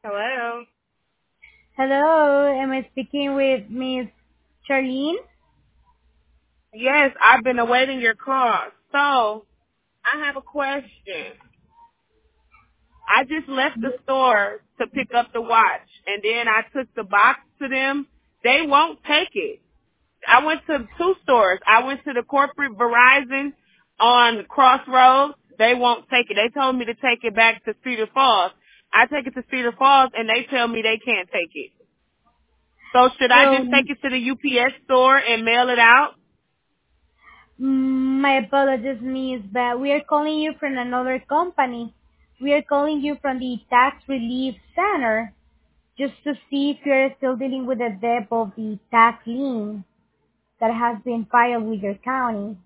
Hello. Hello, am I speaking with Miss Charlene? Yes, I've been awaiting your call. So, I have a question. I just left the store to pick up the watch, and then I took the box to them. They won't take it. I went to two stores. I went to the corporate Verizon on Crossroads. They won't take it. They told me to take it back to Cedar Falls. I take it to Cedar Falls, and they tell me they can't take it. So, should I Well, just take it to the UPS store and mail it out? my apologies, Miss, but we are calling you from another company. We are calling you from the Tax Relief Center just to see if you're still dealing with the debt of the tax lien that has been filed with your county.